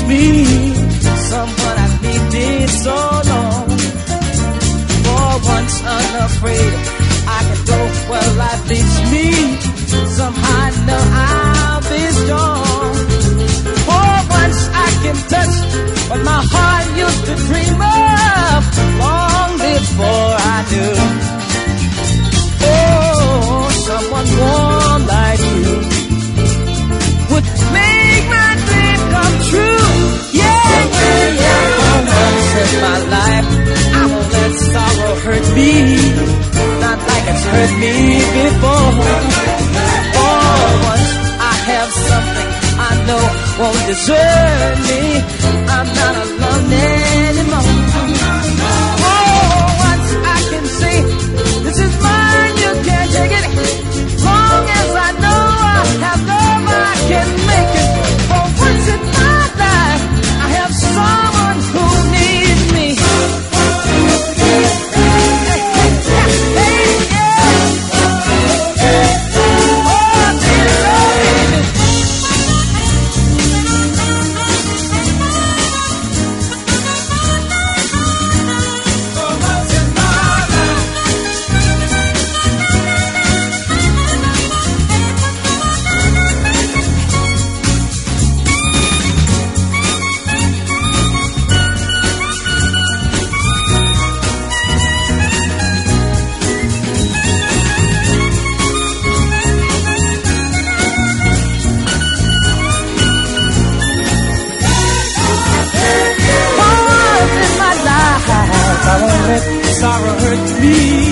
me. Someone I've needed so long. For once unafraid, I can go where life leads me. Somehow I know I'll be strong. For once I can touch what my heart used to dream of long before I knew. Oh, someone warm like you would make my dream come true. Yeah, yeah, yeah. For once in my life, I won't let sorrow hurt me, not like it's hurt me before. For once I have something I know won't desert me. I'm not alone anymore. Oh, once I can say, this is mine, you can't take it. Long as I know I have love, I can make it. For once in my life, I have someone who needs me. Sorrow hurts me.